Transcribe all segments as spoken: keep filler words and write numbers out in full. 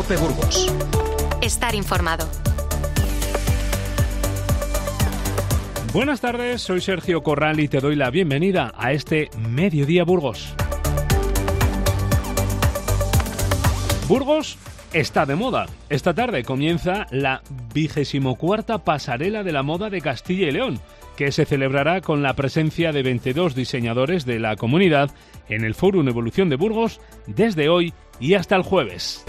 COPE Burgos. Estar informado. Buenas tardes, soy Sergio Corral y te doy la bienvenida a este Mediodía Burgos. Burgos está de moda. Esta tarde comienza la vigésimo cuarta Pasarela de la Moda de Castilla y León, que se celebrará con la presencia de veintidós diseñadores de la comunidad en el Fórum Evolución de Burgos desde hoy y hasta el jueves.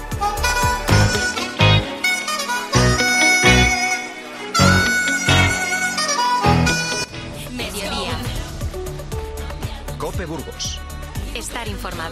Mediodía. COPE Burgos. Estar informado.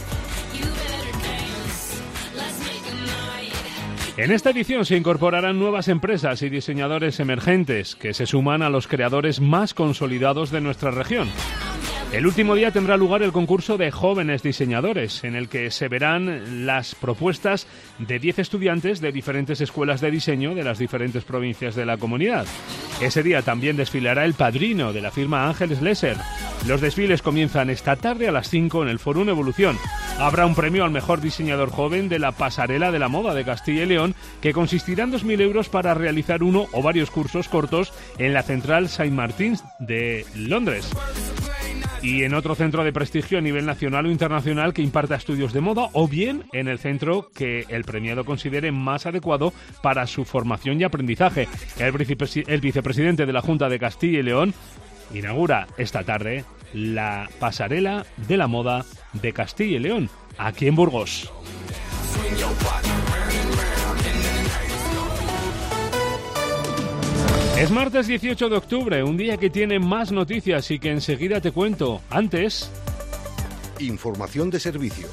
En esta edición se incorporarán nuevas empresas y diseñadores emergentes que se suman a los creadores más consolidados de nuestra región. El último día tendrá lugar el concurso de jóvenes diseñadores, en el que se verán las propuestas de diez estudiantes de diferentes escuelas de diseño de las diferentes provincias de la comunidad. Ese día también desfilará el padrino de la firma Ángeles Lesser. Los desfiles comienzan esta tarde a las cinco en el Fórum Evolución. Habrá un premio al mejor diseñador joven de la Pasarela de la Moda de Castilla y León, que consistirá en dos mil euros para realizar uno o varios cursos cortos en la Central Saint Martins de Londres. Y en otro centro de prestigio a nivel nacional o internacional que imparta estudios de moda, o bien en el centro que el premiado considere más adecuado para su formación y aprendizaje. El, vicepresi- el vicepresidente de la Junta de Castilla y León inaugura esta tarde la Pasarela de la Moda de Castilla y León, aquí en Burgos. Es martes dieciocho de octubre, un día que tiene más noticias y que enseguida te cuento. Antes, información de servicio.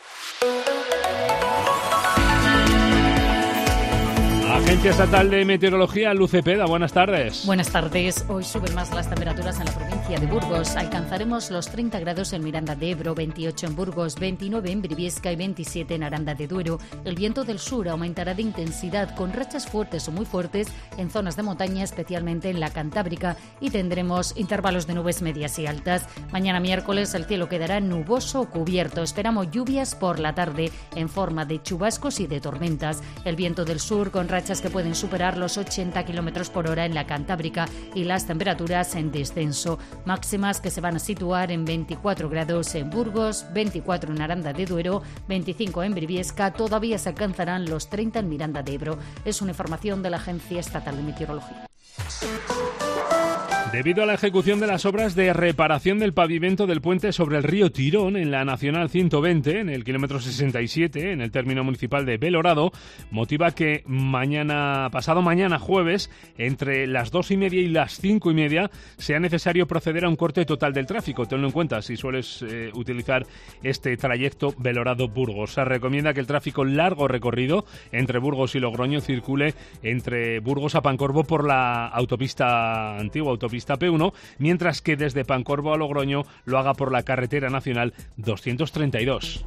Agencia Estatal de Meteorología, Luz Cepeda, buenas tardes. Buenas tardes. Hoy suben más las temperaturas en la provincia de Burgos. Alcanzaremos los treinta grados en Miranda de Ebro, veintiocho en Burgos, veintinueve en Briviesca y veintisiete en Aranda de Duero. El viento del sur aumentará de intensidad con rachas fuertes o muy fuertes en zonas de montaña, especialmente en la Cantábrica, y tendremos intervalos de nubes medias y altas. Mañana miércoles el cielo quedará nuboso o cubierto. Esperamos lluvias por la tarde en forma de chubascos y de tormentas. El viento del sur con rachas que pueden superar los ochenta kilómetros por hora en la Cantábrica y las temperaturas en descenso. Máximas que se van a situar en veinticuatro grados en Burgos, veinticuatro en Aranda de Duero, veinticinco en Briviesca. Todavía se alcanzarán los treinta en Miranda de Ebro. Es una información de la Agencia Estatal de Meteorología. Debido a la ejecución de las obras de reparación del pavimento del puente sobre el río Tirón en la Nacional ciento veinte, en el kilómetro sesenta y siete, en el término municipal de Belorado, motiva que mañana, pasado mañana jueves, entre las dos y media y las cinco y media, sea necesario proceder a un corte total del tráfico. Tenlo en cuenta si sueles eh, utilizar este trayecto Belorado-Burgos. Se recomienda que el tráfico largo recorrido entre Burgos y Logroño circule entre Burgos a Pancorbo por la autopista antigua, autopista P uno, mientras que desde Pancorbo a Logroño lo haga por la carretera nacional doscientos treinta y dos.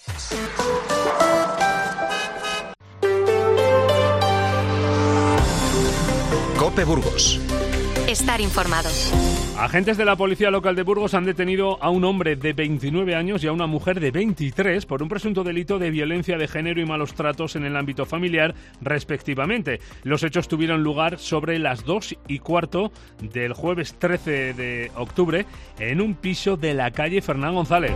COPE Burgos. Estar informado. Agentes de la Policía Local de Burgos han detenido a un hombre de veintinueve años y a una mujer de veintitrés por un presunto delito de violencia de género y malos tratos en el ámbito familiar, respectivamente. Los hechos tuvieron lugar sobre las dos y cuarto del jueves trece de octubre en un piso de la calle Fernán González.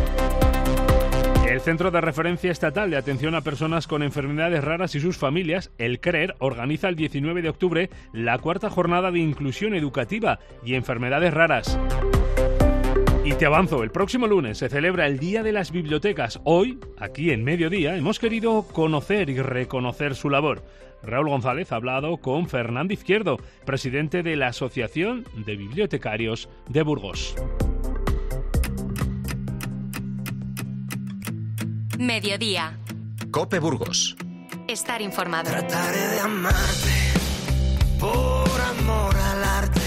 El Centro de Referencia Estatal de Atención a Personas con Enfermedades Raras y sus Familias, el C R E R, organiza el diecinueve de octubre la cuarta jornada de inclusión educativa y enfermedades raras. Y te avanzo, el próximo lunes se celebra el Día de las Bibliotecas. Hoy, aquí en Mediodía, hemos querido conocer y reconocer su labor. Raúl González ha hablado con Fernando Izquierdo, presidente de la Asociación de Bibliotecarios de Burgos. Mediodía. COPE Burgos. Estar informado. Trataré de amarte por amor al arte.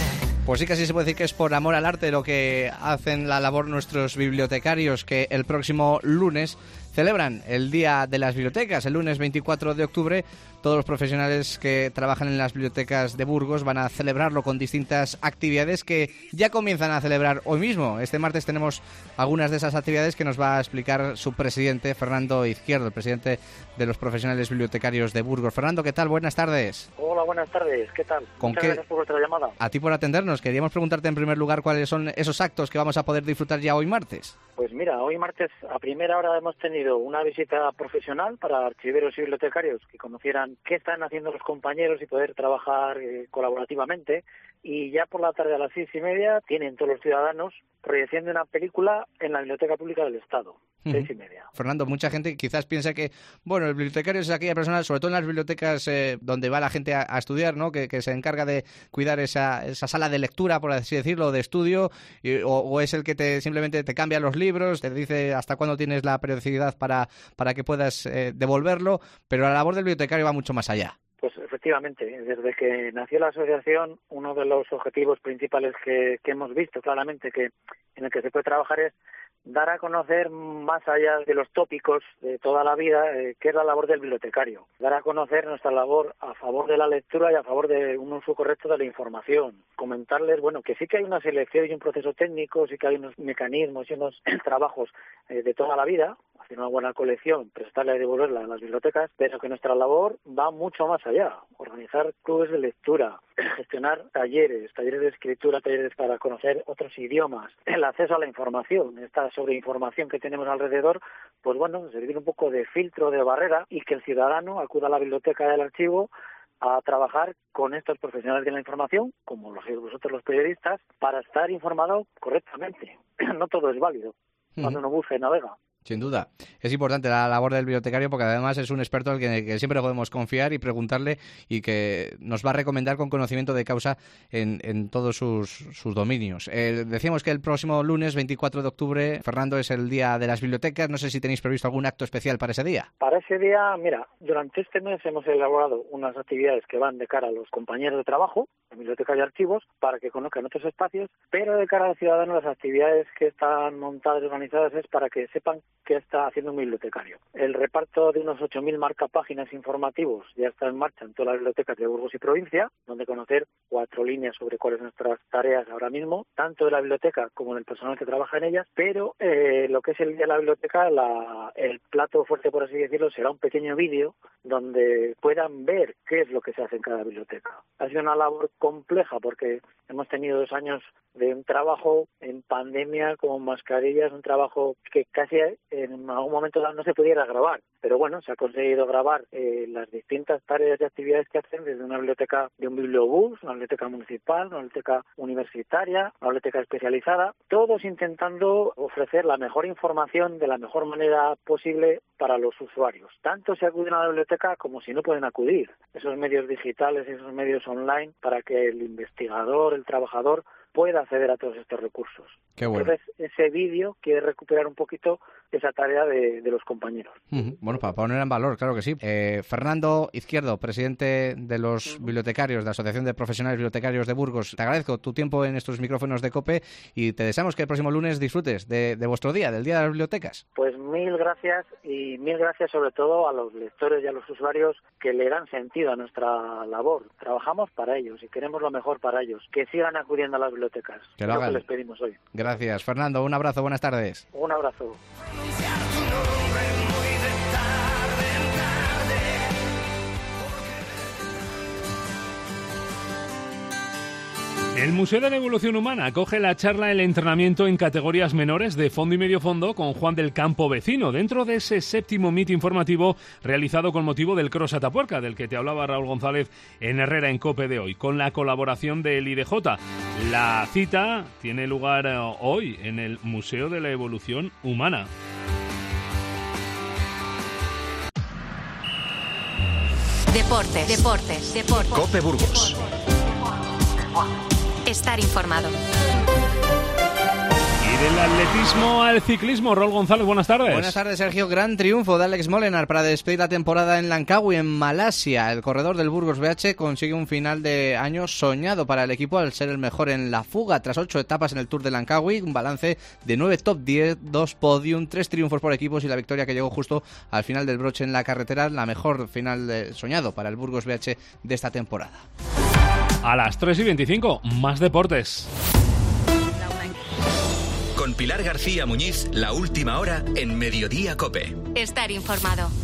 Pues sí, casi se puede decir que es por amor al arte lo que hacen la labor nuestros bibliotecarios, que el próximo lunes celebran el Día de las Bibliotecas. El lunes veinticuatro de octubre, todos los profesionales que trabajan en las bibliotecas de Burgos van a celebrarlo con distintas actividades que ya comienzan a celebrar hoy mismo. Este martes tenemos algunas de esas actividades que nos va a explicar su presidente, Fernando Izquierdo, el presidente de los profesionales bibliotecarios de Burgos. Fernando, ¿qué tal? Buenas tardes. Hola, buenas tardes. ¿Qué tal? ¿Con Muchas qué? gracias por vuestra llamada. A ti por atendernos. Queríamos preguntarte en primer lugar cuáles son esos actos que vamos a poder disfrutar ya hoy martes. Pues mira, hoy martes a primera hora hemos tenido una visita profesional para archiveros y bibliotecarios que conocieran qué están haciendo los compañeros y poder trabajar eh, colaborativamente. Y ya por la tarde a las seis y media tienen todos los ciudadanos proyección de una película en la Biblioteca Pública del Estado. Seis y media. Fernando, mucha gente quizás piensa que, bueno, el bibliotecario es aquella persona, sobre todo en las bibliotecas eh, donde va la gente a, a estudiar, ¿no? Que, que se encarga de cuidar esa, esa sala de lectura, por así decirlo, de estudio, y, o, o es el que te simplemente te cambia los libros, te dice hasta cuándo tienes la periodicidad para, para que puedas eh, devolverlo, pero la labor del bibliotecario va mucho más allá. Pues efectivamente, desde que nació la asociación, uno de los objetivos principales que, que hemos visto claramente que en el que se puede trabajar es dar a conocer más allá de los tópicos de toda la vida eh, qué es la labor del bibliotecario, dar a conocer nuestra labor a favor de la lectura y a favor de un uso correcto de la información, comentarles, bueno, que sí que hay una selección y un proceso técnico, sí que hay unos mecanismos y unos trabajos eh, de toda la vida, hacer una buena colección, prestarla y devolverla a las bibliotecas, pero que nuestra labor va mucho más allá, organizar clubes de lectura, gestionar talleres, talleres de escritura, talleres para conocer otros idiomas, el acceso a la información, esta sobreinformación que tenemos alrededor, pues bueno, servir un poco de filtro, de barrera, y que el ciudadano acuda a la biblioteca del archivo a trabajar con estos profesionales de la información, como los vosotros los periodistas, para estar informado correctamente. No todo es válido cuando uno busca y navega. Sin duda. Es importante la labor del bibliotecario porque además es un experto al que, que siempre podemos confiar y preguntarle y que nos va a recomendar con conocimiento de causa en, en todos sus, sus dominios. Eh, decíamos que el próximo lunes, veinticuatro de octubre, Fernando, es el Día de las Bibliotecas. No sé si tenéis previsto algún acto especial para ese día. Para ese día, mira, durante este mes hemos elaborado unas actividades que van de cara a los compañeros de trabajo, de biblioteca y archivos, para que conozcan otros espacios, pero de cara al ciudadano las actividades que están montadas y organizadas es para que sepan qué está haciendo un bibliotecario. El reparto de unos ocho mil marcapáginas informativos ya está en marcha en todas las bibliotecas de Burgos y provincia, donde conocer cuatro líneas sobre cuáles son nuestras tareas ahora mismo, tanto de la biblioteca como del personal que trabaja en ellas, pero eh, lo que es el día de la biblioteca, la, el plato fuerte, por así decirlo, será un pequeño vídeo donde puedan ver qué es lo que se hace en cada biblioteca. Ha sido una labor compleja porque hemos tenido dos años de un trabajo en pandemia con mascarillas, un trabajo que casi en algún momento no se pudiera grabar, pero bueno, se ha conseguido grabar eh, las distintas tareas y actividades que hacen desde una biblioteca de un bibliobús, una biblioteca municipal, una biblioteca universitaria, una biblioteca especializada, todos intentando ofrecer la mejor información de la mejor manera posible para los usuarios, tanto si acuden a la biblioteca como si no pueden acudir, esos medios digitales, esos medios online, para que el investigador, el trabajador, pueda acceder a todos estos recursos. Qué bueno. Entonces, ese vídeo quiere recuperar un poquito esa tarea de, de los compañeros. Uh-huh. Bueno, para poner en valor, claro que sí. Eh, Fernando Izquierdo, presidente de los uh-huh. bibliotecarios, de la Asociación de Profesionales Bibliotecarios de Burgos, te agradezco tu tiempo en estos micrófonos de COPE y te deseamos que el próximo lunes disfrutes de, de vuestro día, del Día de las Bibliotecas. Pues mil gracias y mil gracias sobre todo a los lectores y a los usuarios que le dan sentido a nuestra labor. Trabajamos para ellos y queremos lo mejor para ellos. Que sigan acudiendo a las bibliotecas. Que lo hagan. Es lo que les pedimos hoy. Gracias, Fernando. Un abrazo. Buenas tardes. Un abrazo. El Museo de la Evolución Humana acoge la charla El entrenamiento en categorías menores de fondo y medio fondo con Juan del Campo Vecino, dentro de ese séptimo meet informativo realizado con motivo del Cross Atapuerca, del que te hablaba Raúl González en Herrera en COPE de hoy, con la colaboración del I D J. La cita tiene lugar hoy en el Museo de la Evolución Humana. Deportes, deportes, deportes. COPE Burgos. Estar informado. Y Del atletismo al ciclismo, Raúl González, buenas tardes. Buenas tardes, Sergio. Gran triunfo de Alex Molenaar para despedir la temporada en Langkawi, en Malasia. El corredor del Burgos B H consigue un final de año soñado para el equipo al ser el mejor en la fuga. Tras ocho etapas en el Tour de Langkawi, un balance de nueve top diez, dos podium, tres triunfos por equipos y la victoria que llegó justo al final del broche en la carretera. La mejor final de, soñado para el Burgos B H de esta temporada. A las tres y veinticinco, más deportes. Con Pilar García Muñiz, la última hora en Mediodía COPE. Estar informado.